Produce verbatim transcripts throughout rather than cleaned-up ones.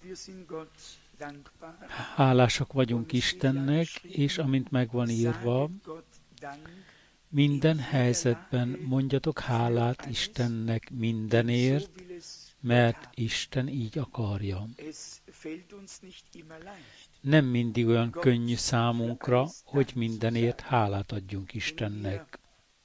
Hálásak vagyunk Istennek, és amint meg van írva, minden helyzetben mondjatok hálát Istennek mindenért, mert Isten így akarja. Nem mindig olyan könnyű számunkra, hogy mindenért hálát adjunk Istennek.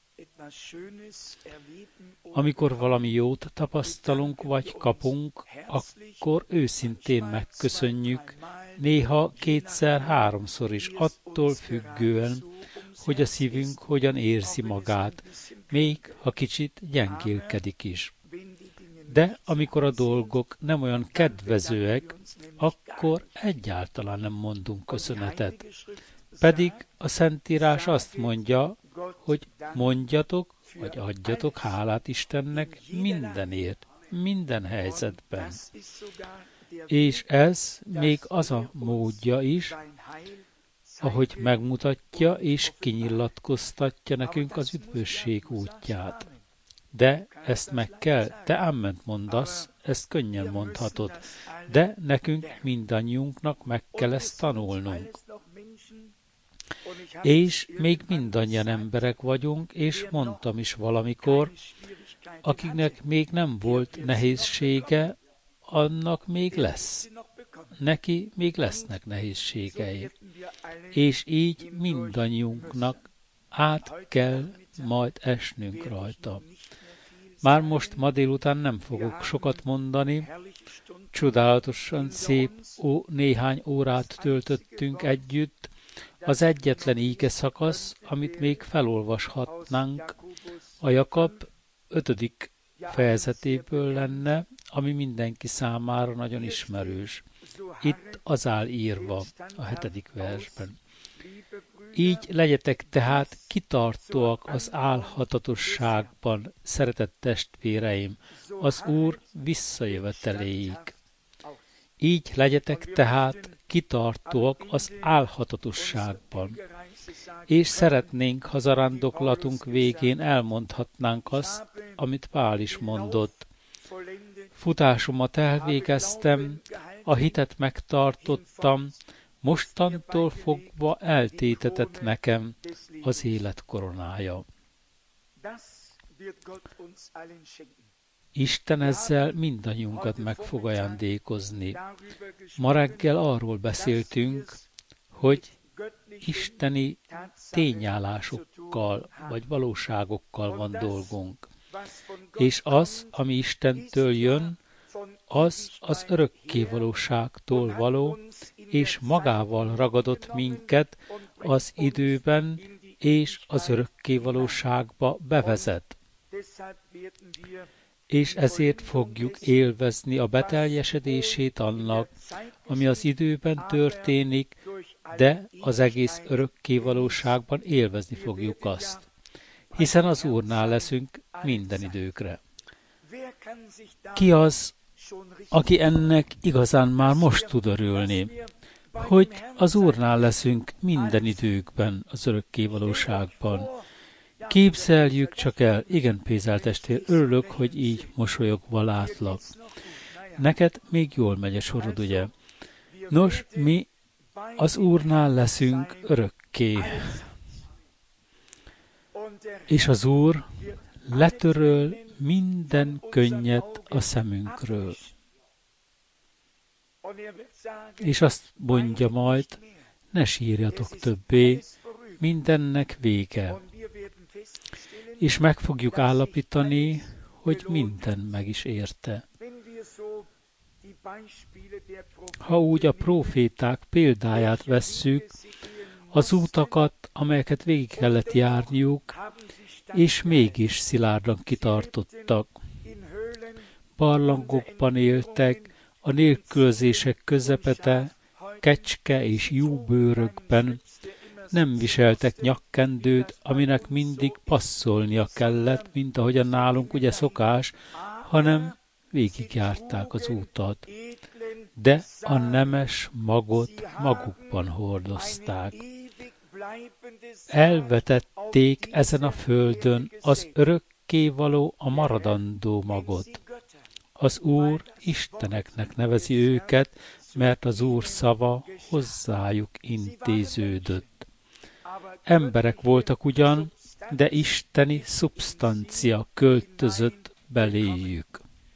Amikor valami jót tapasztalunk vagy kapunk, akkor őszintén megköszönjük, néha kétszer-háromszor is, attól függően, hogy a szívünk hogyan érzi magát, még ha kicsit gyengélkedik is. De amikor a dolgok nem olyan kedvezőek, akkor egyáltalán nem mondunk köszönetet. Pedig a Szentírás azt mondja, hogy mondjatok, vagy adjatok hálát Istennek mindenért, minden helyzetben. És ez még az a módja is, ahogy megmutatja és kinyilatkoztatja nekünk az üdvösség útját. De ezt meg kell, te amment mondasz, ezt könnyen mondhatod, de nekünk mindannyiunknak meg kell ezt tanulnunk. És még mindannyian emberek vagyunk, és mondtam is valamikor, akiknek még nem volt nehézsége, annak még lesz. Neki még lesznek nehézségei. És így mindannyiunknak át kell majd esnünk rajta. Már most ma délután nem fogok sokat mondani, csodálatosan szép ó, néhány órát töltöttünk együtt, az egyetlen íge szakasz, amit még felolvashatnánk, a Jakab ötödik fejezetéből lenne, ami mindenki számára nagyon ismerős. Itt az áll írva a hetedik versben. Így legyetek tehát kitartóak az álhatatosságban, szeretett testvéreim, az Úr visszajöveteléig. Így legyetek tehát kitartóak az álhatatosságban. És szeretnénk, ha zarándoklatunk végén elmondhatnánk azt, amit Pál is mondott. Futásomat elvégeztem, a hitet megtartottam, mostantól fogva eltétetett nekem az élet koronája. Isten ezzel mindannyiunkat meg fog ajándékozni. Ma reggel arról beszéltünk, hogy isteni tényállásokkal vagy valóságokkal van dolgunk. És az, ami Istentől jön, az az örökkévalóságtól való, és magával ragadott minket az időben és az örökkévalóságba bevezet. És ezért fogjuk élvezni a beteljesedését annak, ami az időben történik, de az egész örökkévalóságban élvezni fogjuk azt. Hiszen az Úrnál leszünk minden időkre. Ki az, aki ennek igazán már most tud örülni, hogy az Úrnál leszünk minden időkben az örökkévalóságban. Képzeljük csak el, igen, Pézál testvér, örülök, hogy így mosolyogva látlak. Neked még jól megy a sorod, ugye? Nos, mi az Úrnál leszünk örökké. És az Úr letöröl minden könnyet a szemünkről. És azt mondja majd, ne sírjatok többé, mindennek vége. És meg fogjuk állapítani, hogy minden meg is érte. Ha úgy a próféták példáját vesszük, az útakat, amelyeket végig kellett járniuk, és mégis szilárdan kitartottak. Barlangokban éltek, a nélkülözések közepete, kecske és júbőrökben, nem viseltek nyakkendőt, aminek mindig passzolnia kellett, mint ahogyan nálunk ugye szokás, hanem végigjárták az útat. De a nemes magot magukban hordozták. Elvetették ezen a földön az örökkévaló, a maradandó magot. Az Úr isteneknek nevezi őket, mert az Úr szava hozzájuk intéződött. Emberek voltak ugyan, de isteni szubstancia költözött beléjük.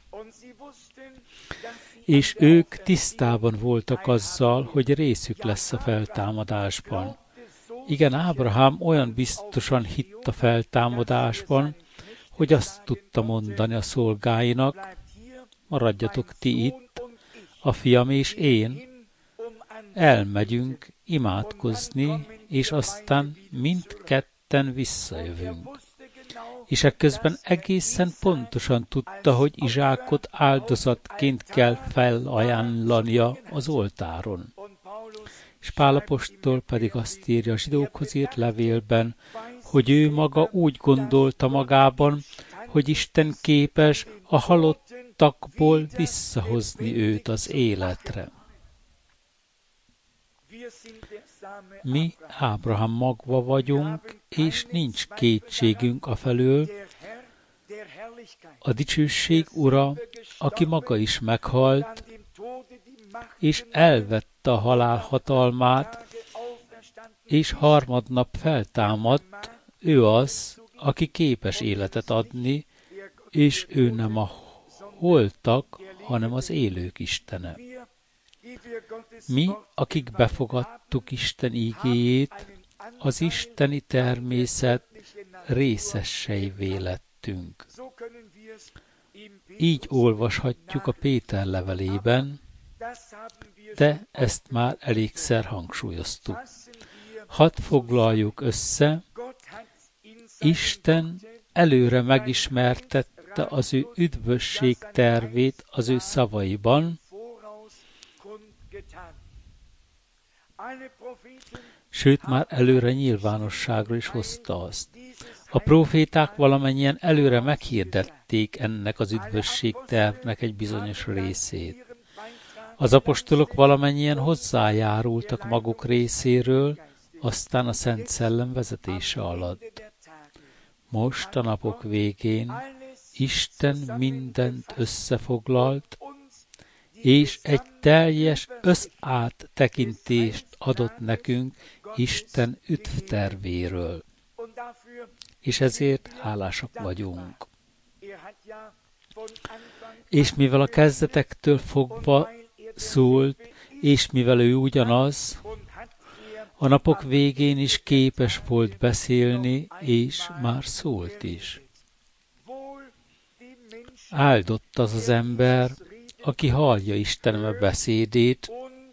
És ők tisztában voltak azzal, hogy részük lesz a feltámadásban. Igen, Ábrahám olyan biztosan hitt a feltámadásban, hogy azt tudta mondani a szolgáinak, maradjatok ti itt, a fiam és én, elmegyünk imádkozni, és aztán mindketten visszajövünk. És ekközben egészen pontosan tudta, hogy Izsákot áldozatként kell felajánlania az oltáron. És Pál apostol pedig azt írja a zsidókhoz írt levélben, hogy ő maga úgy gondolta magában, hogy Isten képes a halottakból visszahozni őt az életre. Mi Ábrahám magva vagyunk, és nincs kétségünk afelől, a dicsőség ura, aki maga is meghalt, és elvette a halál hatalmát, és harmadnap feltámadt, ő az, aki képes életet adni, és ő nem a holtak, hanem az élők Istene. Mi, akik befogadtuk Isten ígéjét, az isteni természet részeseivé lettünk. Így olvashatjuk a Péter levelében, de ezt már elégszer hangsúlyoztuk. Hadd foglaljuk össze, Isten előre megismertette az ő üdvösség tervét az ő szavaiban, sőt már előre nyilvánosságra is hozta azt. A próféták valamennyien előre meghirdették ennek az üdvösség tervnek egy bizonyos részét. Az apostolok valamennyien hozzájárultak maguk részéről, aztán a Szent Szellem vezetése alatt. Most a napok végén Isten mindent összefoglalt, és egy teljes összáttekintést adott nekünk Isten üdvtervéről. És ezért hálásak vagyunk. És mivel a kezdetektől fogva szólt, és mivel ő ugyanaz, a napok végén is képes volt beszélni, és már szólt is. Áldott az az ember, aki hallja Istenem beszédét,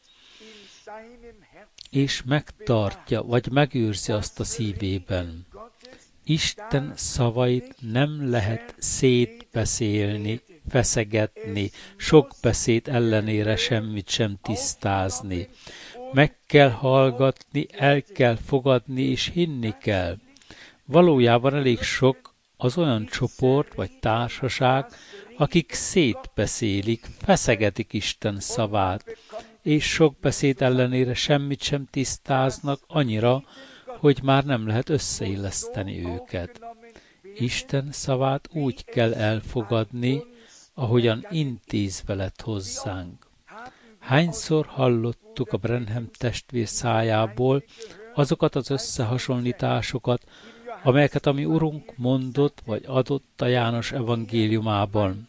és megtartja, vagy megőrzi azt a szívében. Isten szavait nem lehet szétbeszélni, feszegetni, sok beszéd ellenére semmit sem tisztázni. Meg kell hallgatni, el kell fogadni, és hinni kell. Valójában elég sok az olyan csoport vagy társaság, akik szétbeszélik, feszegetik Isten szavát, és sok beszéd ellenére semmit sem tisztáznak annyira, hogy már nem lehet összeilleszteni őket. Isten szavát úgy kell elfogadni, ahogyan intézve lett hozzánk. Hányszor hallottuk a Branham testvér szájából azokat az összehasonlításokat, amelyeket a mi Urunk mondott vagy adott a János evangéliumában.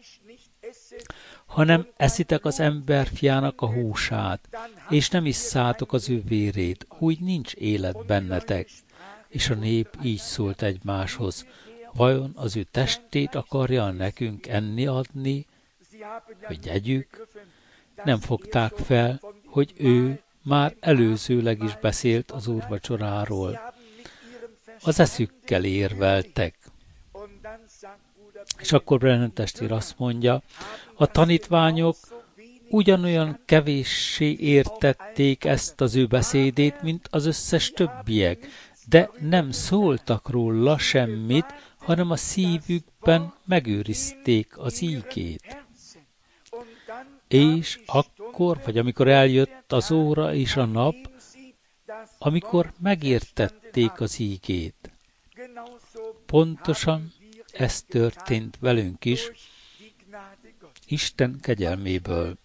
Hanem eszitek az emberfiának a húsát, és nem isszátok az ő vérét, úgy nincs élet bennetek. És a nép így szólt egymáshoz, vajon az ő testét akarja nekünk enni adni, hogy együk? Nem fogták fel, hogy ő már előzőleg is beszélt az úrvacsoráról. Az eszükkel érveltek. És akkor Branham testvér azt mondja, a tanítványok ugyanolyan kevéssé értették ezt az ő beszédét, mint az összes többiek, de nem szóltak róla semmit, hanem a szívükben megőrizték az ígét. És akkor, vagy amikor eljött az óra és a nap, amikor megértették az ígét. Pontosan ez történt velünk is, Isten kegyelméből.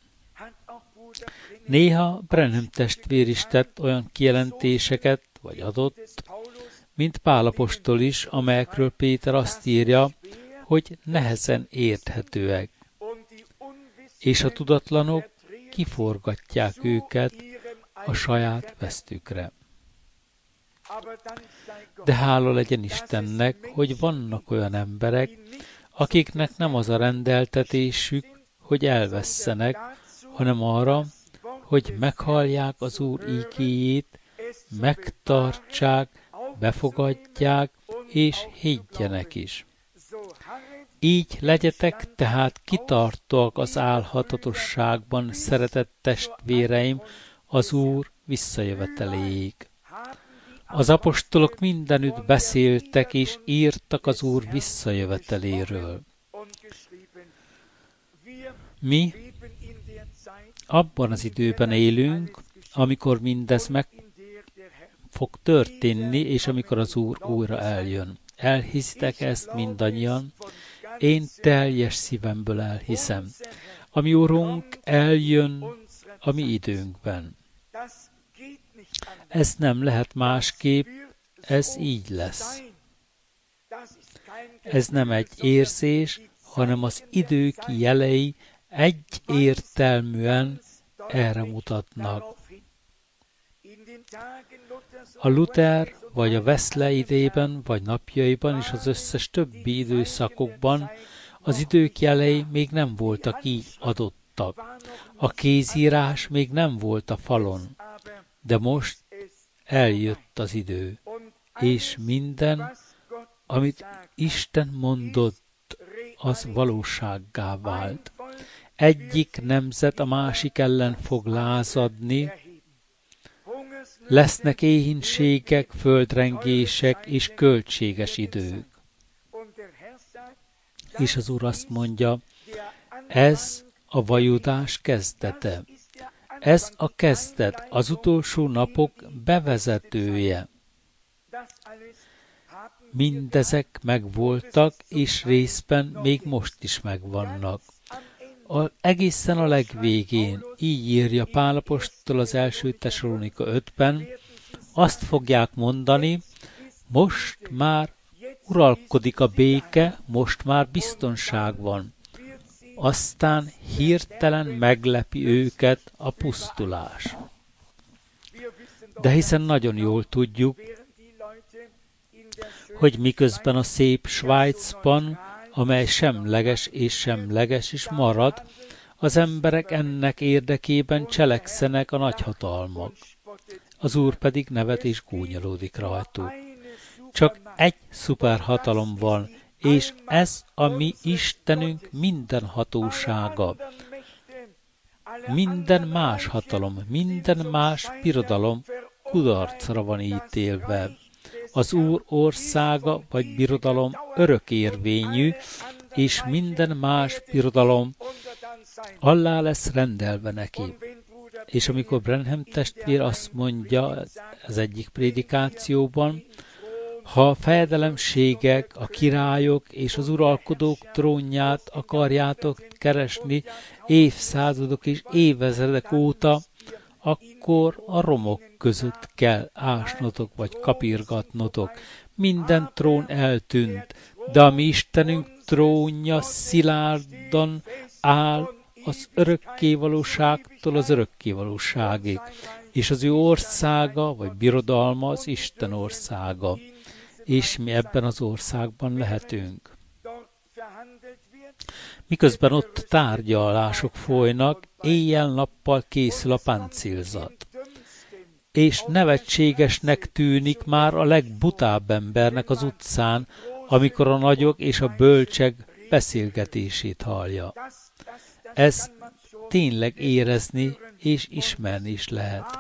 Néha Branham testvér is tett olyan kijelentéseket, vagy adott, mint Pál apostol is, amelyekről Péter azt írja, hogy nehezen érthetőek, és a tudatlanok kiforgatják őket a saját vesztükre. De hála legyen Istennek, hogy vannak olyan emberek, akiknek nem az a rendeltetésük, hogy elvesszenek, hanem arra, hogy meghallják az Úr ígéjét, megtartsák, befogadják, és higgyenek is. Így legyetek tehát kitartóak az álhatatosságban, szeretett testvéreim, az Úr visszajöveteléig. Az apostolok mindenütt beszéltek és írtak az Úr visszajöveteléről. Mi abban az időben élünk, amikor mindez meg fog történni, és amikor az Úr újra eljön. Elhiszitek ezt mindannyian? Én teljes szívemből elhiszem. A mi Urunk eljön a mi időnkben. Ez nem lehet másképp, ez így lesz. Ez nem egy érzés, hanem az idők jelei egyértelműen erre mutatnak. A Luther vagy a Wesley idejében, vagy napjaiban és az összes többi időszakokban az idők jelei még nem voltak így adottak. A kézírás még nem volt a falon, de most eljött az idő, és minden, amit Isten mondott, az valósággá vált. Egyik nemzet a másik ellen fog lázadni, lesznek éhínségek, földrengések és költséges idők. És az Úr azt mondja, ez a vajudás kezdete. Ez a kezdet, az utolsó napok bevezetője. Mindezek megvoltak, és részben még most is megvannak. A, egészen a legvégén, így írja Pál apostol az első Tesszalonika ötben, azt fogják mondani, most már uralkodik a béke, most már biztonság van. Aztán hirtelen meglepi őket a pusztulás. De hiszen nagyon jól tudjuk, hogy miközben a szép Svájcban, amely semleges és semleges is marad, az emberek ennek érdekében cselekszenek a nagyhatalmak. Az Úr pedig nevet és gúnyolódik rajtuk. Csak egy szuperhatalom van, és ez a mi Istenünk minden hatósága. Minden más hatalom, minden más birodalom kudarcra van ítélve. Az Úr országa vagy birodalom örökérvényű, és minden más birodalom allá lesz rendelve neki. És amikor Branham testvér azt mondja az egyik prédikációban, ha a fejedelemségek, a királyok és az uralkodók trónját akarjátok keresni évszázadok és évezredek óta, akkor a romok között kell ásnotok vagy kapirgatnotok. Minden trón eltűnt, de a mi Istenünk trónja szilárdan áll az örökkévalóságtól az örökkévalóságig, és az ő országa vagy birodalma az Isten országa, és mi ebben az országban lehetünk. Miközben ott tárgyalások folynak, éjjel-nappal készül a páncélzat. És nevetségesnek tűnik már a legbutább embernek az utcán, amikor a nagyok és a bölcsek beszélgetését hallja. Ez tényleg érezni és ismerni is lehet.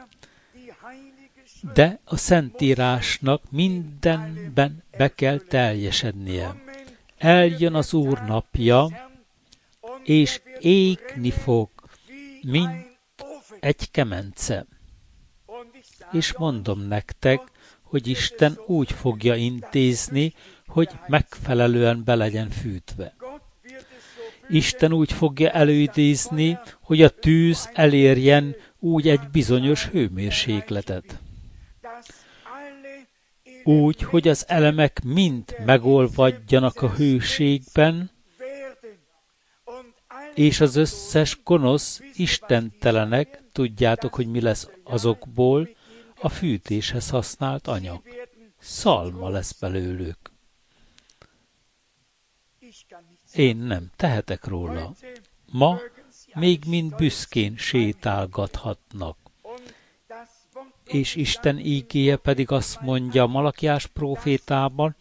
De a Szentírásnak mindenben be kell teljesednie. Eljön az Úr napja, és égni fog, mint egy kemence. És mondom nektek, hogy Isten úgy fogja intézni, hogy megfelelően be legyen fűtve. Isten úgy fogja előidézni, hogy a tűz elérjen úgy egy bizonyos hőmérsékletet. Úgy, hogy az elemek mind megolvadjanak a hőségben, és az összes gonosz, istentelenek, tudjátok, hogy mi lesz azokból, a fűtéshez használt anyag. Szalma lesz belőlük. Én nem tehetek róla. Ma még mind büszkén sétálgathatnak. És Isten ígéje pedig azt mondja Malakiás prófétában,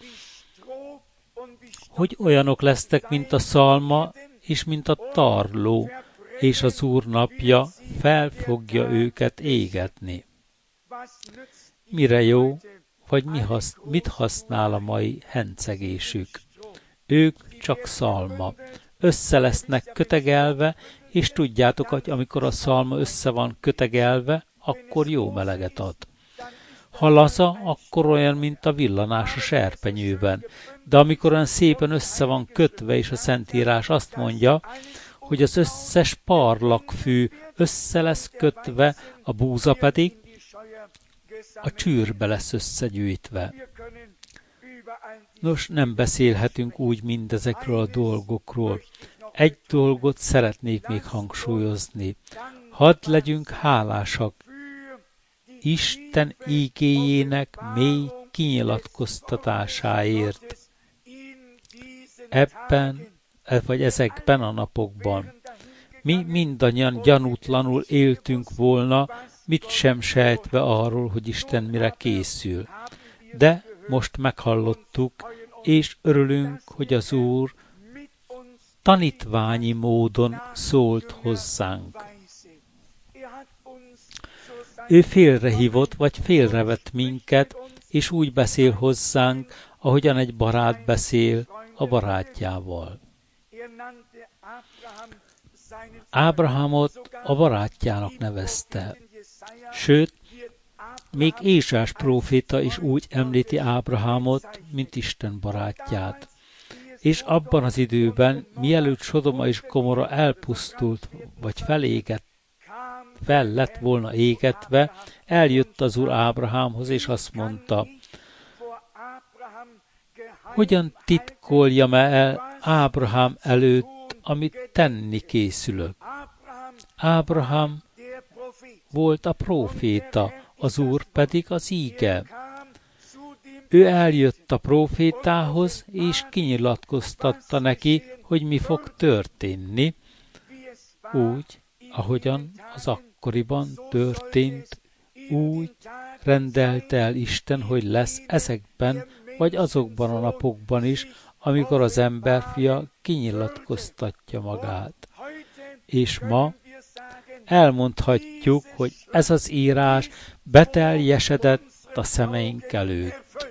hogy olyanok lesztek, mint a szalma, és mint a tarló, és az Úr napja fel fogja őket égetni. Mire jó, vagy mi hasz, mit használ a mai hencegésük? Ők csak szalma. Össze lesznek kötegelve, és tudjátok, hogy amikor a szalma össze van kötegelve, akkor jó meleget ad. Ha laza, akkor olyan, mint a villanás a serpenyőben. De amikor olyan szépen össze van kötve, és a Szentírás azt mondja, hogy az összes parlagfű össze lesz kötve, a búza pedig a csűrbe lesz összegyűjtve. Nos, nem beszélhetünk úgy mindezekről a dolgokról. Egy dolgot szeretnék még hangsúlyozni. Hadd legyünk hálásak Isten ígéjének mély kinyilatkoztatásáért. Ebben, vagy ezekben a napokban. Mi mindannyian gyanútlanul éltünk volna, mit sem sejtve arról, hogy Isten mire készül. De most meghallottuk, és örülünk, hogy az Úr tanítványi módon szólt hozzánk. Ő félrehívott, vagy félrevett minket, és úgy beszél hozzánk, ahogyan egy barát beszél a barátjával. Ábrahámot a barátjának nevezte. Sőt, még Ézsás próféta is úgy említi Ábrahámot, mint Isten barátját. És abban az időben, mielőtt Sodoma és Gomorra elpusztult, vagy felégett, fel lett volna égetve, eljött az Úr Ábrahámhoz, és azt mondta, hogyan titkoljam el Ábrahám előtt, amit tenni készülök. Ábrahám volt a próféta, az Úr pedig az íge. Ő eljött a prófétához, és kinyilatkoztatta neki, hogy mi fog történni, úgy, ahogyan az akkoriban történt, úgy rendelte el Isten, hogy lesz ezekben, vagy azokban a napokban is, amikor az emberfia kinyilatkoztatja magát. És ma elmondhatjuk, hogy ez az írás beteljesedett a szemeink előtt.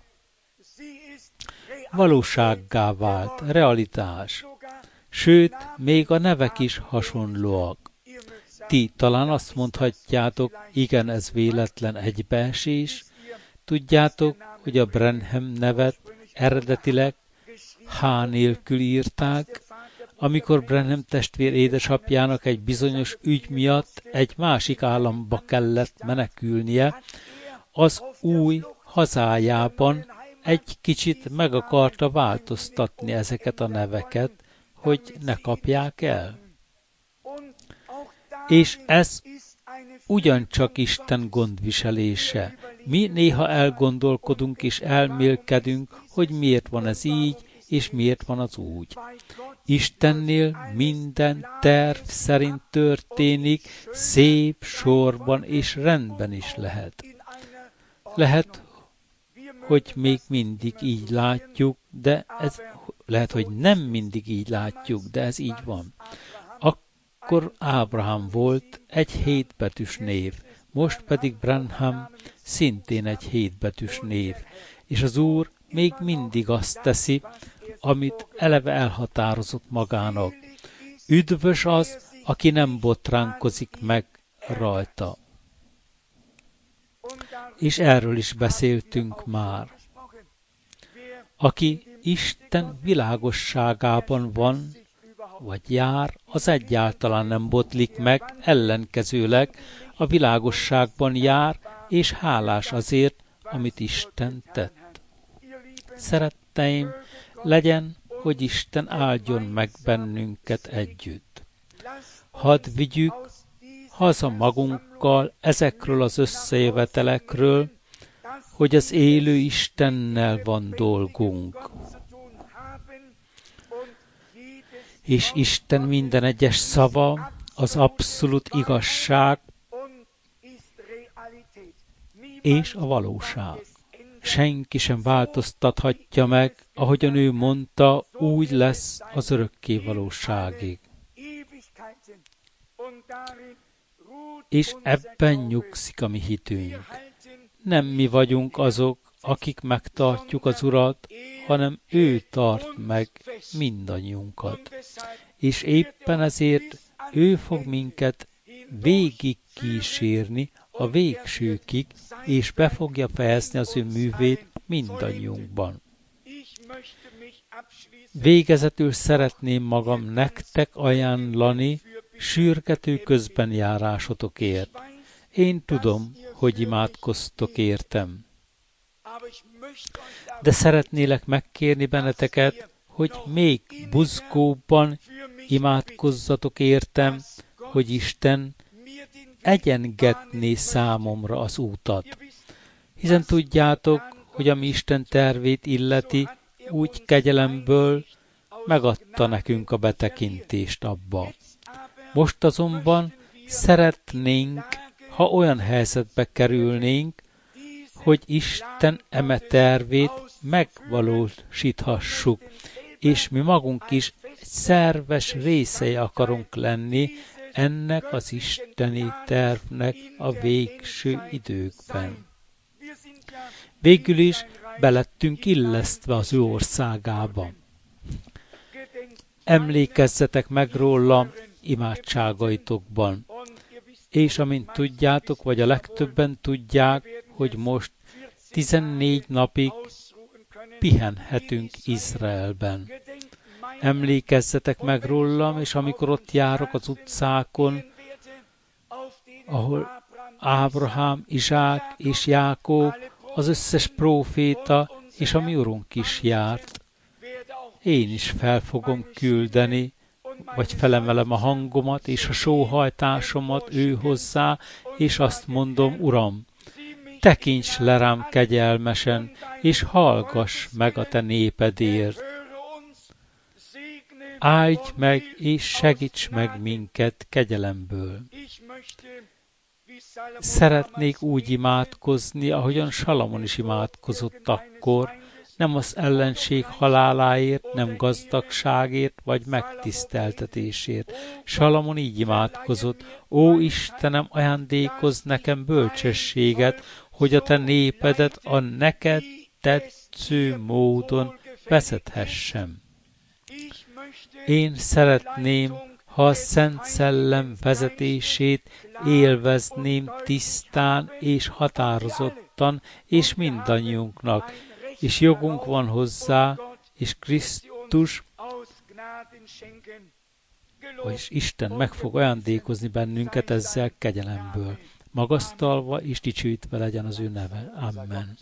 Valósággá vált, realitás. Sőt, még a nevek is hasonlóak. Ti talán azt mondhatjátok, igen, ez véletlen egybeesés. Tudjátok, hogy a Branham nevet eredetileg H nélkül írták, amikor Branham testvér édesapjának egy bizonyos ügy miatt egy másik államba kellett menekülnie, az új hazájában egy kicsit meg akarta változtatni ezeket a neveket, hogy ne kapják el. És ez ugyancsak Isten gondviselése. Mi néha elgondolkodunk és elmélkedünk, hogy miért van ez így, és miért van az úgy. Istennél minden terv szerint történik, szép sorban és rendben is lehet. Lehet, hogy még mindig így látjuk, de ez lehet, hogy nem mindig így látjuk, de ez így van. Akkor Ábrahám volt egy hétbetűs név, most pedig Branham szintén egy hétbetűs név, és az Úr még mindig azt teszi, amit eleve elhatározott magának. Üdvös az, aki nem botránkozik meg rajta. És erről is beszéltünk már. Aki Isten világosságában van, vagy jár, az egyáltalán nem botlik meg, ellenkezőleg a világosságban jár, és hálás azért, amit Isten tett. Szeretteim, legyen, hogy Isten áldjon meg bennünket együtt. Hadd vigyük haza magunkkal ezekről az összejövetelekről, hogy az élő Istennel van dolgunk. És Isten minden egyes szava az abszolút igazság és a valóság. Senki sem változtathatja meg, ahogyan ő mondta, úgy lesz az örökké valóságig. És ebben nyugszik a mi hitünk. Nem mi vagyunk azok, akik megtartjuk az Urat, hanem ő tart meg mindannyiunkat. És éppen ezért ő fog minket végig kísérni a végsőkig, és be fogja fejezni az ő művét mindannyiunkban. Végezetül szeretném magam nektek ajánlani sürgető közbenjárásotokért. Én tudom, hogy imádkoztok értem. De szeretnélek megkérni benneteket, hogy még buzgóbban imádkozzatok értem, hogy Isten egyengetné számomra az útat. Hiszen tudjátok, hogy ami Isten tervét illeti, úgy kegyelemből megadta nekünk a betekintést abba. Most azonban szeretnénk, ha olyan helyzetbe kerülnénk, hogy Isten eme tervét megvalósíthassuk, és mi magunk is egy szerves részei akarunk lenni ennek az isteni tervnek a végső időkben. Végül is belettünk illesztve az ő országába. Emlékezzetek meg róla imádságaitokban, és amint tudjátok, vagy a legtöbben tudják, hogy most tizennégy napig pihenhetünk Izraelben. Emlékezzetek meg rólam, és amikor ott járok az utcákon, ahol Ábrahám, Izsák és Jákob, az összes próféta és a mi Urunk is járt, én is fel fogom küldeni, vagy felemelem a hangomat és a sóhajtásomat ő hozzá, és azt mondom, Uram, tekints le rám kegyelmesen, és hallgass meg a te népedért. Áldj meg, és segíts meg minket kegyelemből. Szeretnék úgy imádkozni, ahogyan Salamon is imádkozott akkor, nem az ellenség haláláért, nem gazdagságért, vagy megtiszteltetésért. Salamon így imádkozott, ó Istenem, ajándékozz nekem bölcsességet, hogy a te népedet a neked tetsző módon vezethessem. Én szeretném, ha a Szent Szellem vezetését élvezném tisztán és határozottan, és mindannyiunknak, és jogunk van hozzá, és Krisztus, vagyis Isten meg fog ajándékozni bennünket ezzel kegyelemből. Magasztalva és dicsőítve legyen az ő neve. Amen.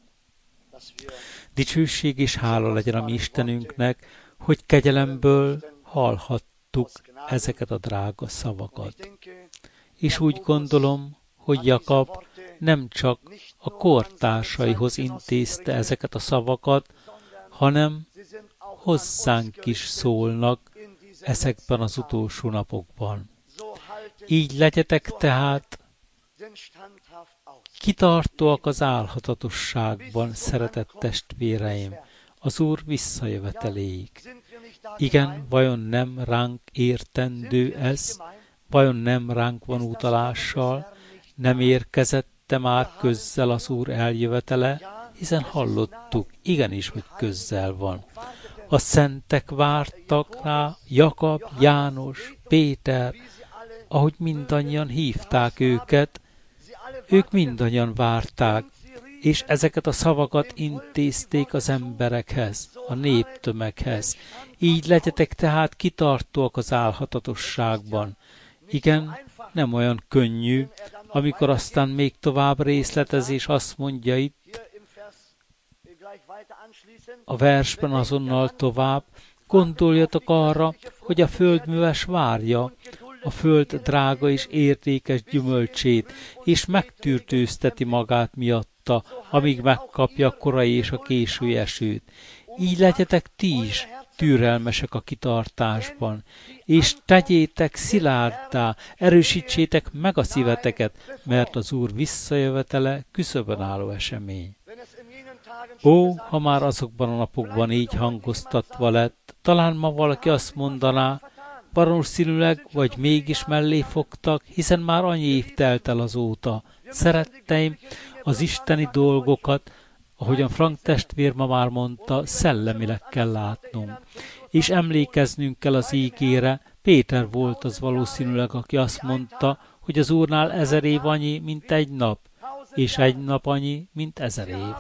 Dicsőség és hála legyen a mi Istenünknek, hogy kegyelemből hallhattuk ezeket a drága szavakat. És úgy gondolom, hogy Jakab nem csak a kortársaihoz intézte ezeket a szavakat, hanem hozzánk is szólnak ezekben az utolsó napokban. Így legyetek tehát kitartóak az álhatatosságban, szeretett testvéreim, az Úr visszajöveteléig. Igen, vajon nem ránk értendő ez, vajon nem ránk van utalással, nem érkezette már közzel az Úr eljövetele, hiszen hallottuk, igenis, hogy közzel van. A szentek vártak rá, Jakab, János, Péter, ahogy mindannyian hívták őket, ők mindannyian várták, és ezeket a szavakat intézték az emberekhez, a néptömeghez. Így legyetek tehát kitartóak az álhatatosságban. Igen, nem olyan könnyű, amikor aztán még tovább részletez, és azt mondja itt a versben azonnal tovább, gondoljatok arra, hogy a földműves várja a föld drága és értékes gyümölcsét, és megtűrtőzteti magát miatta, amíg megkapja a korai és a késői esőt. Így legyetek ti is türelmesek a kitartásban, és tegyétek szilárddá, erősítsétek meg a szíveteket, mert az Úr visszajövetele küszöbön álló esemény. Ó, ha már azokban a napokban így hangoztatva lett, talán ma valaki azt mondaná, valószínűleg vagy mégis mellé fogtak, hiszen már annyi év telt el azóta. Szeretteim, az isteni dolgokat, ahogyan Frank testvér ma már mondta, szellemileg kell látnunk. És emlékeznünk kell az ígére, Péter volt az valószínűleg, aki azt mondta, hogy az Úrnál ezer év annyi, mint egy nap, és egy nap annyi, mint ezer év.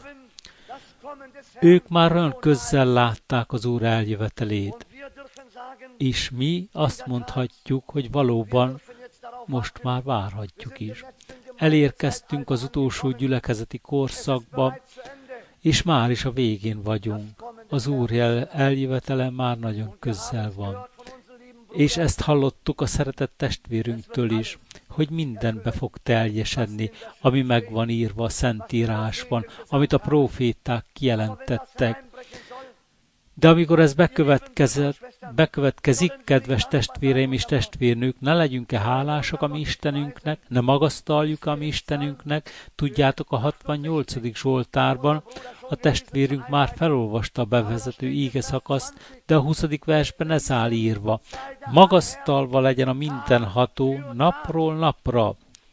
Ők már olyan közel látták az Úr eljövetelét, és mi azt mondhatjuk, hogy valóban most már várhatjuk is. Elérkeztünk az utolsó gyülekezeti korszakba, és már is a végén vagyunk. Az Úr eljövetele már nagyon közel van. És ezt hallottuk a szeretett testvérünktől is, hogy minden be fog teljesedni, ami meg van írva a Szentírásban, amit a próféták kijelentettek. De amikor ez bekövetkezik, kedves testvéreim és testvérnők, ne legyünk-e hálásak a mi Istenünknek, ne magasztaljuk a mi Istenünknek. Tudjátok, a hatvannyolcadik Zsoltárban a testvérünk már felolvasta a bevezető ígeszakaszt, de a huszadik versben ez áll írva. Magasztalva legyen a mindenható napról napra.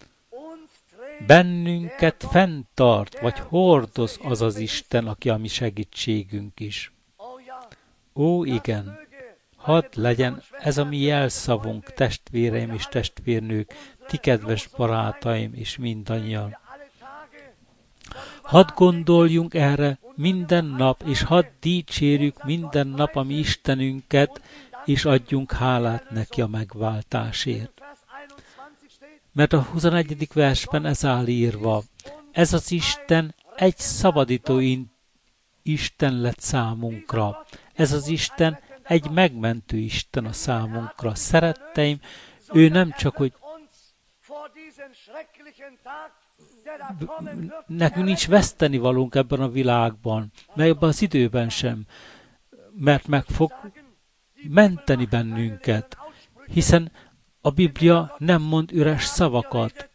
Bennünket fenntart, vagy hordoz az az Isten, aki a mi segítségünk is. Ó, igen, hadd legyen ez a mi jelszavunk, testvéreim és testvérnők, ti kedves barátaim és mindannyian. Hadd gondoljunk erre minden nap, és hadd dicsérjük minden nap a mi Istenünket, és adjunk hálát neki a megváltásért. Mert a huszonegyedik versben ez áll írva, ez az Isten egy szabadító Isten lett számunkra. Ez az Isten egy megmentő Isten a számunkra. Szeretteim, ő nem csak, hogy nekünk nincs vesztenivalónk ebben a világban, meg ebben az időben sem, mert meg fog menteni bennünket, hiszen a Biblia nem mond üres szavakat.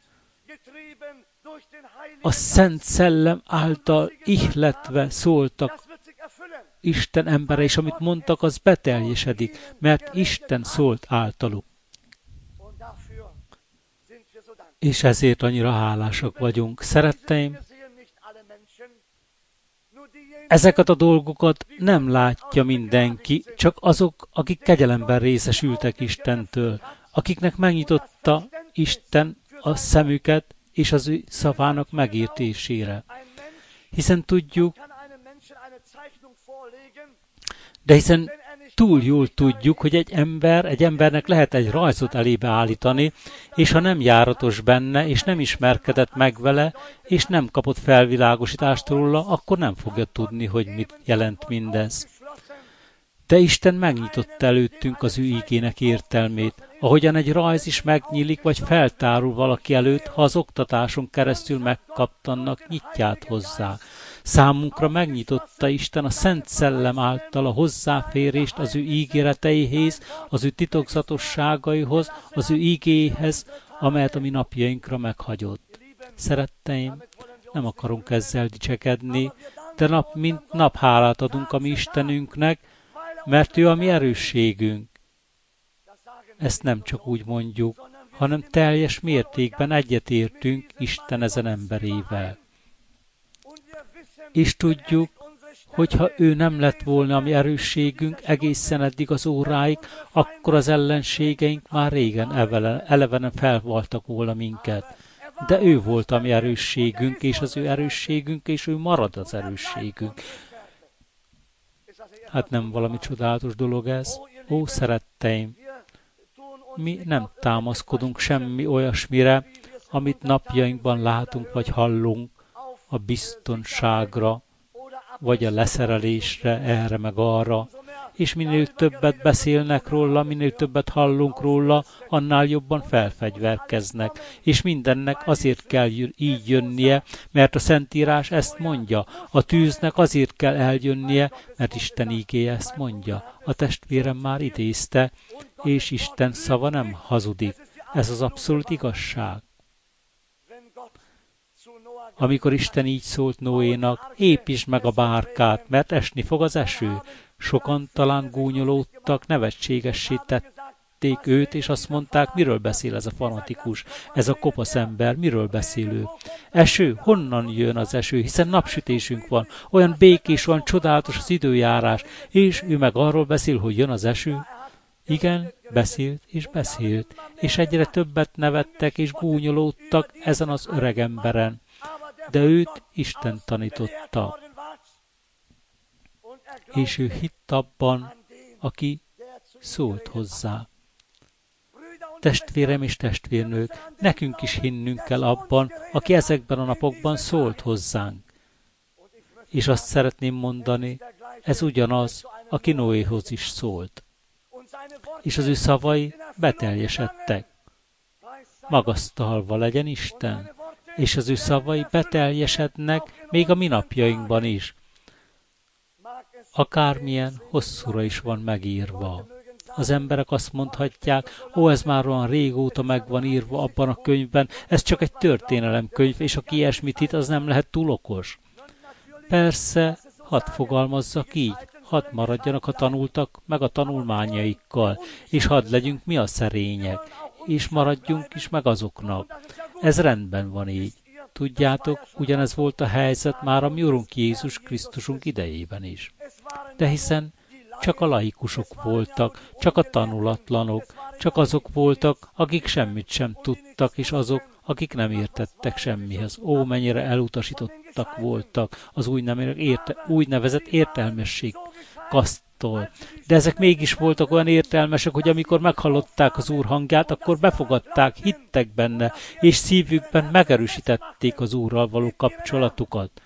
A Szent Szellem által ihletve szóltak Isten embere, és amit mondtak, az beteljesedik, mert Isten szólt általuk. És ezért annyira hálásak vagyunk. Szeretteim, ezeket a dolgokat nem látja mindenki, csak azok, akik kegyelemben részesültek Istentől, akiknek megnyitotta Isten a szemüket és az ő szavának megértésére. Hiszen tudjuk, de hiszen túl jól tudjuk, hogy egy ember, egy embernek lehet egy rajzot elébe állítani, és ha nem járatos benne, és nem ismerkedett meg vele, és nem kapott felvilágosítást róla, akkor nem fogja tudni, hogy mit jelent mindez. De Isten megnyitotta előttünk az ő ígének értelmét, ahogyan egy rajz is megnyílik, vagy feltárul valaki előtt, ha az oktatáson keresztül megkaptannak nyitját hozzá. Számunkra megnyitotta Isten a Szent Szellem által a hozzáférést az ő ígéreteihez, az ő titokzatosságaihoz, az ő ígéhez, amelyet a mi napjainkra meghagyott. Szeretteim, nem akarunk ezzel dicsekedni, de nap mint nap hálát adunk a mi Istenünknek, mert ő a mi erősségünk. Ezt nem csak úgy mondjuk, hanem teljes mértékben egyetértünk Isten ezen emberével. És tudjuk, hogyha ő nem lett volna a mi erősségünk egészen eddig az óráig, akkor az ellenségeink már régen elevenen felvaltak volna minket. de ő volt a mi erősségünk, és az ő erősségünk, és ő marad az erősségünk. Hát nem valami csodálatos dolog ez? Ó, szeretteim, mi nem támaszkodunk semmi olyasmire, amit napjainkban látunk vagy hallunk, a biztonságra, vagy a leszerelésre, erre meg arra, és minél többet beszélnek róla, minél többet hallunk róla, annál jobban felfegyverkeznek, és mindennek azért kell így jönnie, mert a Szentírás ezt mondja, a tűznek azért kell eljönnie, mert Isten ígéje ezt mondja. A testvérem már idézte, és Isten szava nem hazudik. Ez az abszolút igazság. Amikor Isten így szólt Noénak, építsd meg a bárkát, mert esni fog az eső. Sokan talán gúnyolódtak, nevetségessé tették őt, és azt mondták, miről beszél ez a fanatikus, ez a kopasz ember, miről beszél ő. Eső? Honnan jön az eső? Hiszen napsütésünk van, olyan békés, olyan csodálatos az időjárás, és ő meg arról beszél, hogy jön az eső. Igen, beszélt és beszélt, és egyre többet nevettek és gúnyolódtak ezen az öreg emberen. De őt Isten tanította, és ő hitt abban, aki szólt hozzá. Testvérem és testvérnők, nekünk is hinnünk kell abban, aki ezekben a napokban szólt hozzánk. És azt szeretném mondani, ez ugyanaz, aki Noéhoz is szólt. És az ő szavai beteljesedtek. Magasztalva legyen Isten, és az ő szavai beteljesednek még a mi napjainkban is. Akármilyen hosszúra is van megírva. Az emberek azt mondhatják, ó, ez már olyan régóta meg van írva abban a könyvben, ez csak egy történelemkönyv, és aki ilyesmit hitt, az nem lehet túl okos. Persze, hadd fogalmazzak így, hadd maradjanak a tanultak meg a tanulmányaikkal, és hadd legyünk mi a szerények, és maradjunk is meg azoknak. Ez rendben van így. Tudjátok, ugyanez volt a helyzet már a mi Urunk Jézus Krisztusunk idejében is. De hiszen csak a laikusok voltak, csak a tanulatlanok, csak azok voltak, akik semmit sem tudtak, és azok, akik nem értettek semmihez. Ó, mennyire elutasítottak voltak az úgynevezett értelmesség kaszttól. De ezek mégis voltak olyan értelmesek, hogy amikor meghallották az Úr hangját, akkor befogadták, hittek benne, és szívükben megerősítették az Úrral való kapcsolatukat.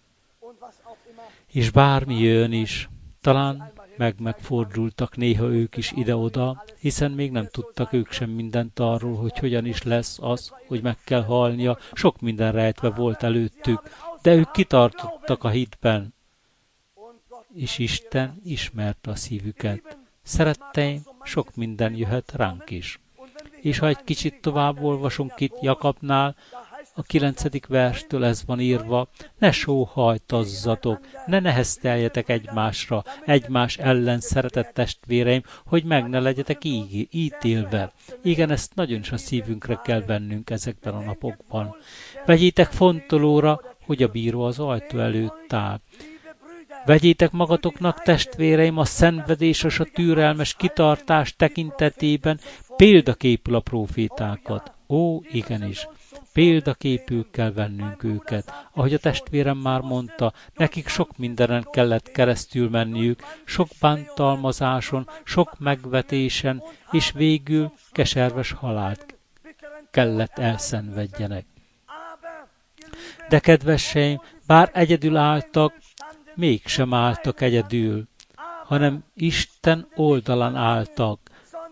És bármi jön is, talán meg-megfordultak néha ők is ide-oda, hiszen még nem tudtak ők sem mindent arról, hogy hogyan is lesz az, hogy meg kell halnia. Sok minden rejtve volt előttük, de ők kitartottak a hitben, és Isten ismerte a szívüket. Szeretteim, sok minden jöhet ránk is. És ha egy kicsit tovább olvasunk itt Jakabnál, a kilencedik verstől ez van írva, ne sóhajtazzatok, ne nehezteljetek egymásra, egymás ellen, szeretett testvéreim, hogy meg ne legyetek így, ítélve. Igen, ezt nagyon is a szívünkre kell vennünk ezekben a napokban. Vegyétek fontolóra, hogy a bíró az ajtó előtt áll. Vegyétek magatoknak, testvéreim, a szenvedés és a türelmes kitartás tekintetében példaképül a prófétákat. Ó, igenis, példaképül kell vennünk őket. Ahogy a testvérem már mondta, nekik sok mindenen kellett keresztül menniük, sok bántalmazáson, sok megvetésen, és végül keserves halált kellett elszenvedjenek. De kedveseim, bár egyedül álltak, mégsem álltak egyedül, hanem Isten oldalán álltak.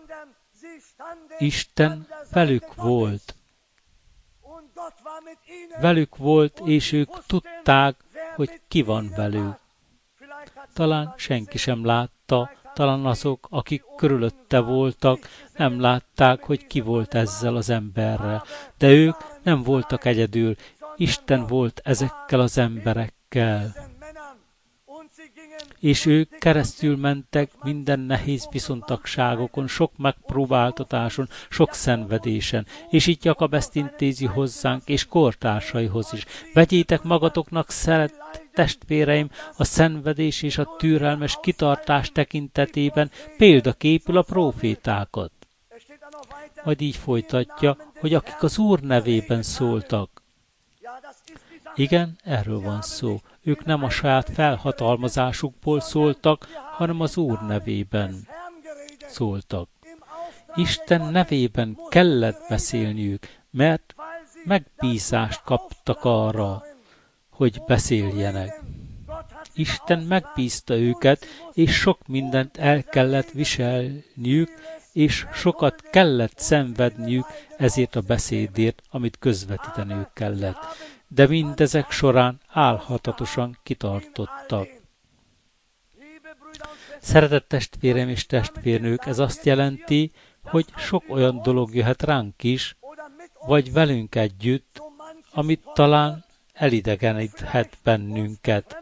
Isten velük volt. Velük volt, és ők tudták, hogy ki van velük. Talán senki sem látta, talán azok, akik körülötte voltak, nem látták, hogy ki volt ezzel az emberrel. De ők nem voltak egyedül. Isten volt ezekkel az emberekkel. És ők keresztül mentek minden nehéz viszontagságokon, sok megpróbáltatáson, sok szenvedésen. És itt Jakab ezt intézi hozzánk, és kortársaihoz is. Vegyétek magatoknak, szeret testvéreim, a szenvedés és a türelmes kitartás tekintetében példaképül a prófétákat. Majd így folytatja, hogy akik az Úr nevében szóltak. Igen, erről van szó. Ők nem a saját felhatalmazásukból szóltak, hanem az Úr nevében szóltak. Isten nevében kellett beszélniük, mert megbízást kaptak arra, hogy beszéljenek. Isten megbízta őket, és sok mindent el kellett viselniük, és sokat kellett szenvedniük ezért a beszédért, amit közvetíteniük kellett. De mindezek során álhatatosan kitartottak. Szeretett testvérem és testvérnők, ez azt jelenti, hogy sok olyan dolog jöhet ránk is, vagy velünk együtt, amit talán elidegeníthet bennünket.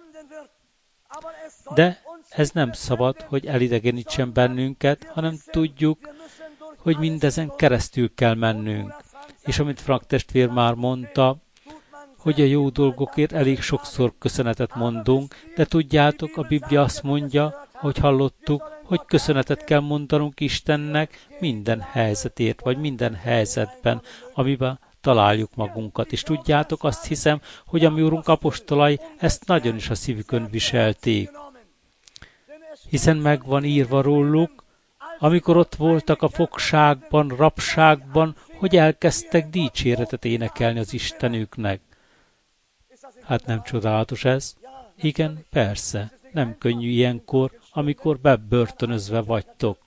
De ez nem szabad, hogy elidegenítsen bennünket, hanem tudjuk, hogy mindezen keresztül kell mennünk. És amit Frank testvér már mondta, hogy a jó dolgokért elég sokszor köszönetet mondunk, de tudjátok, a Biblia azt mondja, hogy hallottuk, hogy köszönetet kell mondanunk Istennek minden helyzetért, vagy minden helyzetben, amiben találjuk magunkat. És tudjátok, azt hiszem, hogy a mi Urunk apostolai ezt nagyon is a szívükön viselték. Hiszen meg van írva róluk, amikor ott voltak a fogságban, rabságban, hogy elkezdtek dicséretet énekelni az Istenüknek. Hát nem csodálatos ez? Igen, persze. Nem könnyű ilyenkor, amikor bebörtönözve vagytok.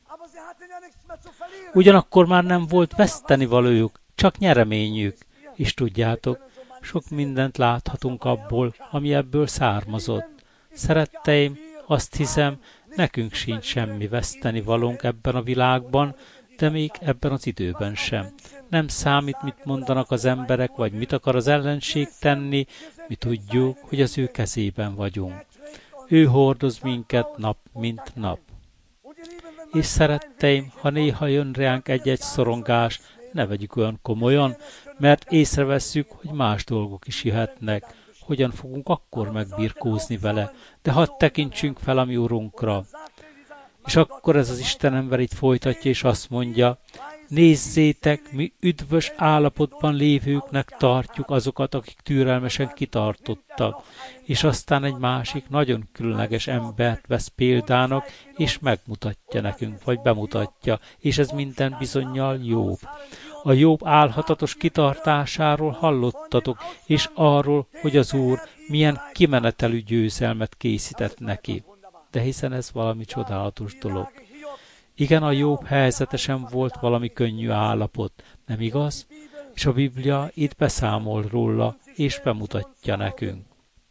Ugyanakkor már nem volt vesztenivalójuk, csak nyereményük. És tudjátok, sok mindent láthatunk abból, ami ebből származott. Szeretteim, azt hiszem, nekünk sincs semmi vesztenivalónk ebben a világban, de még ebben az időben sem. Nem számít, mit mondanak az emberek, vagy mit akar az ellenség tenni, mi tudjuk, hogy az ő kezében vagyunk. Ő hordoz minket nap, mint nap. És szeretteim, ha néha jön ránk egy-egy szorongás, ne vegyük olyan komolyan, mert észrevesszük, hogy más dolgok is jöhetnek. Hogyan fogunk akkor megbirkózni vele, de hadd tekintsünk fel a mi Urunkra. És akkor ez az Isten ember itt folytatja, és azt mondja, nézzétek, mi üdvös állapotban lévőknek tartjuk azokat, akik türelmesen kitartottak. És aztán egy másik, nagyon különleges embert vesz példának, és megmutatja nekünk, vagy bemutatja, és ez minden bizonnyal Jobb. A Jobb álhatatos kitartásáról hallottatok, és arról, hogy az Úr milyen kimenetelű győzelmet készített neki. De hiszen ez valami csodálatos dolog. Igen, a Jobb helyzetesen volt valami könnyű állapot, nem igaz? És a Biblia itt beszámol róla, és bemutatja nekünk.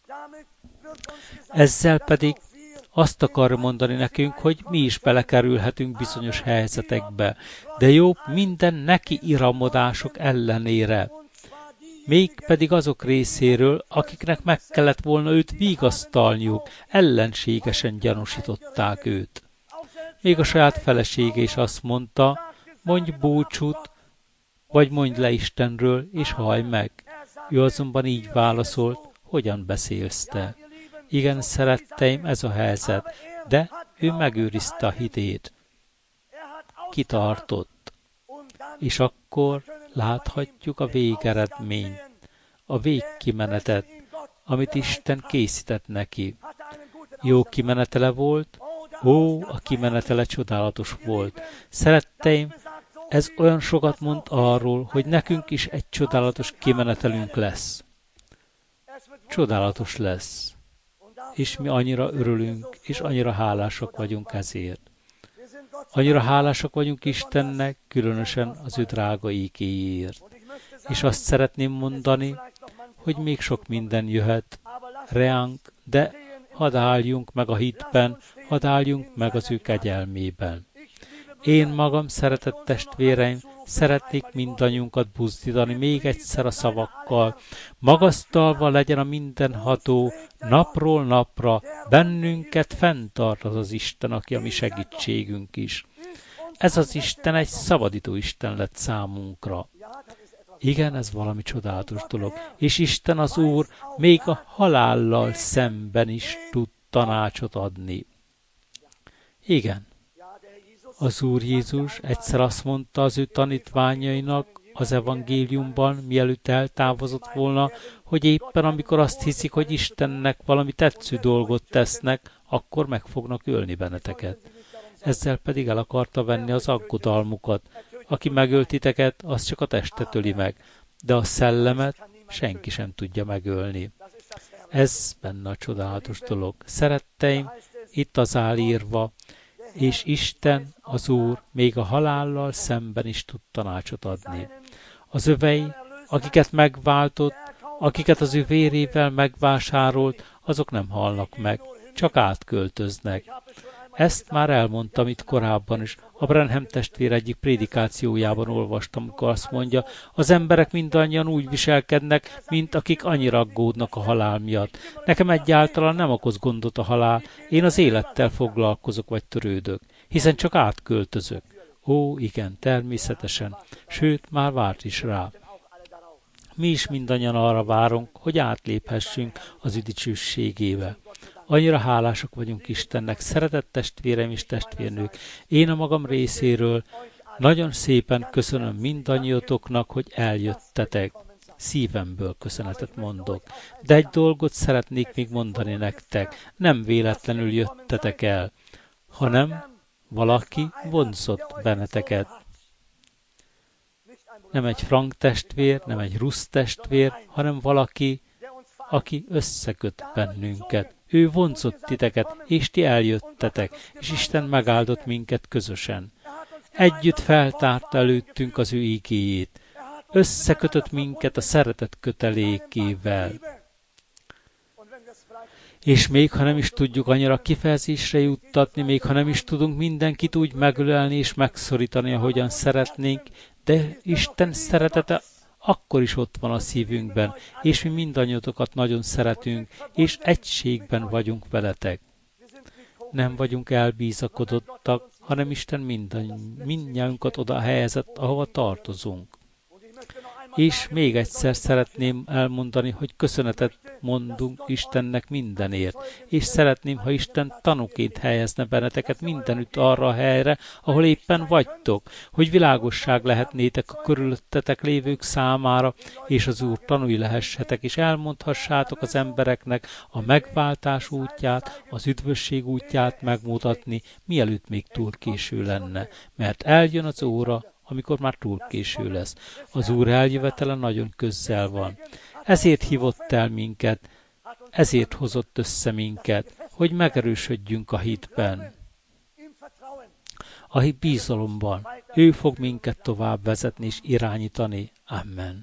Ezzel pedig azt akar mondani nekünk, hogy mi is belekerülhetünk bizonyos helyzetekbe, de Jobb minden neki iramodások ellenére, mégpedig azok részéről, akiknek meg kellett volna őt vigasztalniuk, ellenségesen gyanúsították őt. Még a saját felesége is azt mondta, mondj búcsút, vagy mondj le Istenről, és hallj meg. Ő azonban így válaszolt, hogyan beszélsz te? Igen, szeretteim, ez a helyzet, de ő megőrizte a hitét. Kitartott. És akkor láthatjuk a végeredményt, a végkimenetet, amit Isten készített neki. Jó kimenetele volt, ó, a kimenetele csodálatos volt. Szeretteim, ez olyan sokat mond arról, hogy nekünk is egy csodálatos kimenetelünk lesz. Csodálatos lesz. És mi annyira örülünk, és annyira hálásak vagyunk ezért. Annyira hálásak vagyunk Istennek, különösen az ő drága ígéjéért. És azt szeretném mondani, hogy még sok minden jöhet reánk, de hadd álljunk meg a hitben, hadd álljunk meg az ő kegyelmében. Én magam, szeretett testvéreim, szeretnék mindannyiunkat buzdítani még egyszer a szavakkal. Magasztalva legyen a mindenható, napról napra bennünket fenntart az az Isten, aki a mi segítségünk is. Ez az Isten egy szabadító Isten lett számunkra. Igen, ez valami csodálatos dolog. És Isten az Úr még a halállal szemben is tud tanácsot adni. Igen. Az Úr Jézus egyszer azt mondta az ő tanítványainak, az evangéliumban, mielőtt eltávozott volna, hogy éppen amikor azt hiszik, hogy Istennek valami tetsző dolgot tesznek, akkor meg fognak ölni benneteket. Ezzel pedig el akarta venni az aggodalmukat. Aki megöl titeket, az csak a testet öli meg, de a szellemet senki sem tudja megölni. Ez benne a csodálatos dolog. Szeretteim, itt az áll írva, és Isten, az Úr, még a halállal szemben is tud tanácsot adni. Az övei, akiket megváltott, akiket az ő vérével megvásárolt, azok nem halnak meg, csak átköltöznek. Ezt már elmondtam itt korábban is. A Branham testvér egyik prédikációjában olvastam, amikor azt mondja, az emberek mindannyian úgy viselkednek, mint akik annyira aggódnak a halál miatt. Nekem egyáltalán nem okoz gondot a halál, én az élettel foglalkozok vagy törődök, hiszen csak átköltözök. Ó, igen, természetesen, sőt, már várt is rá. Mi is mindannyian arra várunk, hogy átléphessünk az ő dicsőségébe. Annyira hálásak vagyunk Istennek, szeretett testvéreim és testvérnők. Én a magam részéről nagyon szépen köszönöm mindannyiatoknak, hogy eljöttetek. Szívemből köszönetet mondok. De egy dolgot szeretnék még mondani nektek. Nem véletlenül jöttetek el, hanem valaki vonzott benneteket. Nem egy frank testvér, nem egy rusz testvér, hanem valaki, aki összeköt bennünket. Ő vonzott titeket, és ti eljöttetek, és Isten megáldott minket közösen. Együtt feltárta előttünk az ő ígéjét. Összekötött minket a szeretet kötelékével. És még ha nem is tudjuk annyira kifejezésre juttatni, még ha nem is tudunk mindenkit úgy megölelni és megszorítani, ahogyan szeretnénk, de Isten szeretete akkor is ott van a szívünkben, és mi mindannyiatokat nagyon szeretünk, és egységben vagyunk veletek. Nem vagyunk elbízakodottak, hanem Isten mindnyájunkat oda helyezett, ahova tartozunk. És még egyszer szeretném elmondani, hogy köszönetet mondunk Istennek mindenért, és szeretném, ha Isten tanúként helyezne benneteket mindenütt arra a helyre, ahol éppen vagytok, hogy világosság lehetnétek a körülöttetek lévők számára, és az Úr tanúi lehessetek, és elmondhassátok az embereknek a megváltás útját, az üdvösség útját megmutatni, mielőtt még túl késő lenne, mert eljön az óra, amikor már túl késő lesz. Az Úr eljövetele nagyon közel van. Ezért hívott el minket, ezért hozott össze minket, hogy megerősödjünk a hitben, a hit bízalomban. Ő fog minket tovább vezetni és irányítani. Amen.